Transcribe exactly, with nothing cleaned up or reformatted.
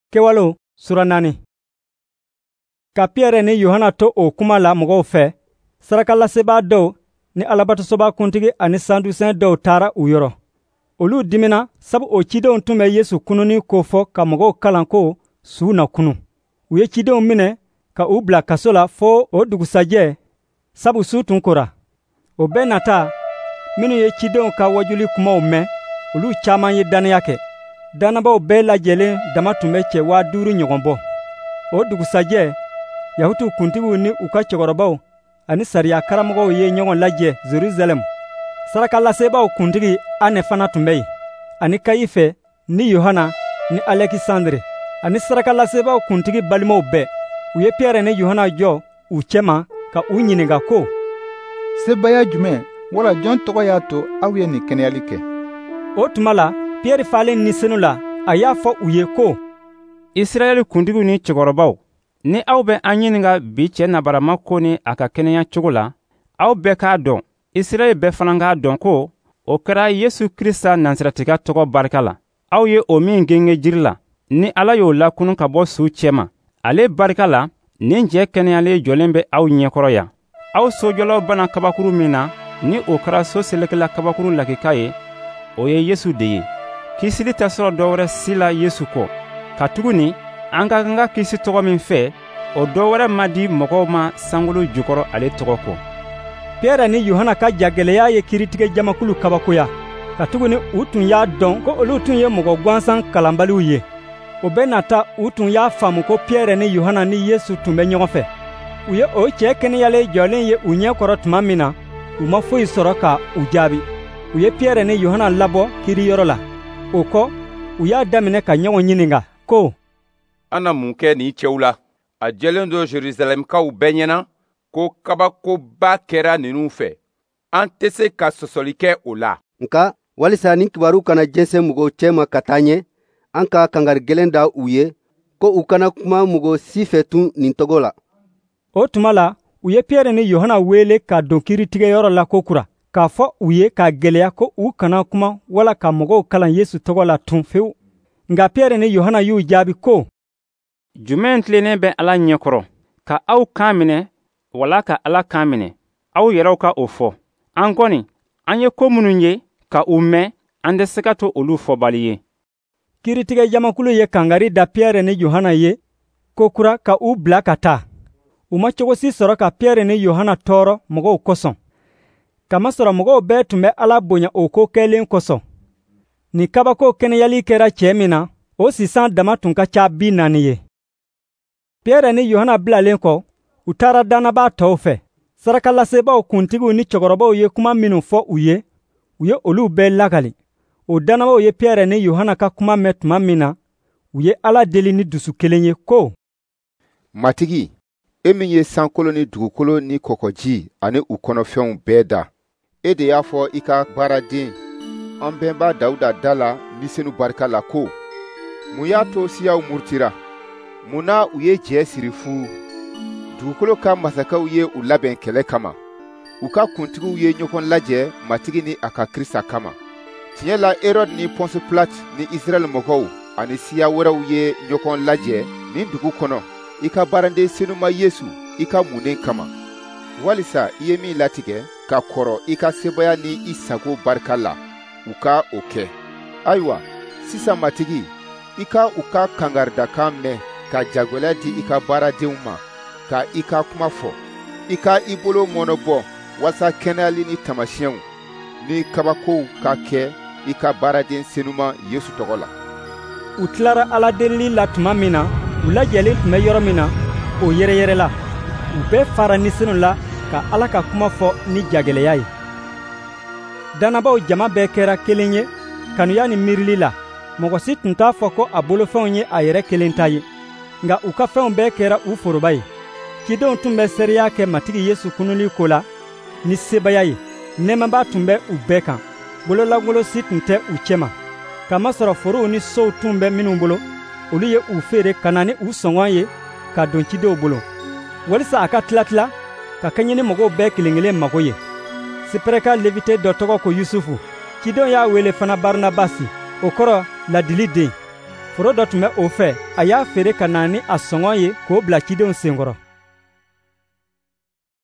Kewalo sura naani. Ka Pierre ni Yohana to o kuma la mɔgɔw fɛ, sarakallasebaa dɔw ni alabatosoba kuntigi ani Sadusɛn dɔw taara u yɔrɔ. Olu dimina sabu o cidenw tun bɛ Yesu kununi ko fɔ ka mɔgɔw kalan ko su na kunu. U ye cidenw minɛ ka u bila kaso la fo o dugusajɛ, sabu su tun kora. O bɛɛ nata, minnu ye cidenw ka wajuli kumaw mɛn, olu caman ye dannaya kɛ. Dannabaw bɛɛ lajɛlen dama tun bɛ cɛ waa duuru ɲɔgɔn bɔ. O dugusajɛ, Yahutu kuntigiw ni u ka cɛkɔrɔbaw ani sariya karamɔgɔw ye ɲɔgɔn lajɛ Jerusalem. Sarakalasebaaw kuntigi Ane fana tun bɛ yen, ani Kayife ni Yohana ni Alekisandre, ani sarakalasebaaw kuntigi balimaw bɛɛ. U ye Pierre ni Yohana jɔ u cɛma ka u ɲininka ko, sebaya jumɛn wala jɔn tɔgɔ y'a to aw ye nin kɛnɛyali kɛ? O tuma la, Pierre falen ni senu la, a y'a fɔ u ye ko, Israɛl kuntigiw ni cɛkɔrɔbaw, ni aw bɛ an ɲininka bi cɛ nabarama ko ni a ka kɛnɛya cogo la, aw bɛɛ k'a dɔn, Israɛl bɛɛ fana k'a dɔn ko o kɛra Yesu Kirista nansaratiga tɔgɔ barika la. Aw ye o min genge jiri la, ni Ala y'o lakunu ka bɔ su cɛma. Ale barika la, nin cɛ kɛnɛyalen jɔlen bɛ aw ɲɛkɔrɔ yan. Aw sojɔlaw banna kabakuru min na, ni o kɛra so selekela kabakuru lakika ye, o ye Yesu de ye. Kisili tɛ sɔrɔ dɔ wɛrɛ si la Yesu kɔ. Katuguni, an ka kan ka kisi tɔgɔ min fɛ, o dɔ wɛrɛ ma di mɔgɔw ma sankolo jukɔrɔ ale tɔgɔ kɔ. Pierre ni Yohana ka jagɛlɛya ye kiritigɛ jamakulu kabakoya. Katuguni u tun y'a dɔn ko olu tun ye mɔgɔ gansan kalanbaliw ye. O bɛ nata u tun y'a faamu ko Pierre ni Yohana ni Yesu tun bɛ ɲɔgɔn fɛ. U ye o cɛ kɛnɛyalen jɔlen ye u ɲɛkɔrɔ tuma min na, u ma foyi sɔrɔ ka u jaabi. U ye Pierre ni Yohana labɔ kiriyɔrɔ la. O kɔ, u y'a daminɛ ka ɲɔgɔn ɲininka ko, an na mun kɛ nin cɛw la? A jɛlen don Jerusalɛmkaw bɛɛ ɲɛna ko kabakoba kɛra ninnu fɛ. An tɛ se ka sɔsɔli kɛ o la. Nka walisa nin kibaru kana jɛnsɛn mɔgɔw cɛma ka taa ɲɛ, an ka kangari gɛlɛn da u ye ko u kana kuma mɔgɔ si fɛ tun nin tɔgɔ la. O tuma la, u ye Pierre ni Yohana wele ka don kiritigɛyɔrɔ la kokura, k'a fɔ u ye k'a gɛlɛya ko u kana kuma wala ka mɔgɔw kalan Yesu tɔgɔ la tun fewu. Nka Pierre ni Yohana y'u jaabi ko, jumɛn tilennen bɛ Ala ɲɛkɔrɔ, ka aw kan minɛ wala ka Ala kan minɛ? Aw yɛrɛw ka o fɔ. An kɔni, an ye ko minnu ye ka u mɛn, an tɛ se ka to olu fɔbali ye. Kiritigɛ jamakulu ye kangari da Pierre ni Yohana ye kokura ka u bila ka taa. U ma cogo si sɔrɔ ka Pierre ni Yohana tɔɔrɔ mɔgɔw kosɔn. Kamasɔrɔ mɔgɔw bɛɛ tun bɛ Ala bonya o ko kɛlen kosɔn. Ni kabako kɛnɛyali kɛra cɛ min na, o sisan dama tun ka ca bi naani ye. Pierre ni Yohana bilalen kɔ, u taara dannabaa tɔw fɛ. Sarakalasebaaw kuntigiw ni cɛkɔrɔbaw ye kuma minnu fɔ u ye, u ye olu bɛɛ lagali. O dannabaw ye Pierre ni Yohana ka kuma mɛn tuma min na, u ye Ala deli ni dusu kelen ye ko, Matigi, e min ye sankolo ni dugukolo ni kɔkɔji ani u kɔnɔfɛnw bɛɛ da, e de y'a fɔ i ka baaraden an bɛnba Dawuda da la ni senu barika la ko, mun y'a to siyaw murutira? Mun na u ye jɛ siri fu? Dugukolo ka masakɛw ye u labɛn kɛlɛ kama. U ka kuntigiw ye ɲɔgɔn lajɛ matigi ni a ka Kirista kama. Tiɲɛ la, Herode ni Ponce Pilate ni Israɛl mɔgɔw ani siya wɛrɛw ye ɲɔgɔn lajɛ nin dugu kɔnɔ i ka baaraden senuma Yesu i ka munnen kama. Walisa i ye min latigɛ ka kɔrɔ i ka sebaya ni i sago barika la, u ka o kɛ. Ayiwa, sisan matigi, i ka u ka kangaridakan mɛn ka jagwɛlɛ di i ka baaradenw ma, ka i ka kuma fɔ. I ka i bolo mɔnɔbɔ walasa kɛnɛyali ni tamasiyɛnw ni kabakow ka kɛ i ka baaraden senuma Yesu tɔgɔ la. U tilara Ala delili la tuma min na, u lajɛlen tun bɛ yɔrɔ min na, o yɛrɛyɛrɛla. U bɛɛ fara ni senu la ka Ala ka kuma fɔ ni jagɛlɛya ye. Dannabaw jama bɛɛ kɛra kelen ye, kanuya ni miirili la. Mɔgɔ si tun t'a fɔ ko a bolofɛnw ye a yɛrɛ kelen ta ye, nka u ka fɛnw bɛɛ kɛra u foroba ye. Cidenw tun bɛ seereya kɛ matigi Yesu kunuli ko la ni sebaya ye. Nɛɛmaba tun bɛ u bɛɛ kan. Bololangolo si tun tɛ u cɛma. Kamasɔrɔ forow ni sow tun bɛ minnu bolo, olu ye u feere ka na ni u sɔngɔn ye ka don cidenw bolo. Walisa a ka tilatila ka kɛɲɛ ni mɔgɔw bɛɛ kelen kelen mago ye. Siprɛka levite dɔ tɔgɔ ko Yusufu. Cidenw y'a wele fana Baranabasi, o kɔrɔ ladili den. foro dɔ tun bɛ o fɛ a y'a feere ka na ni a sɔngɔ ye k'o bila cidenw senkɔrɔ.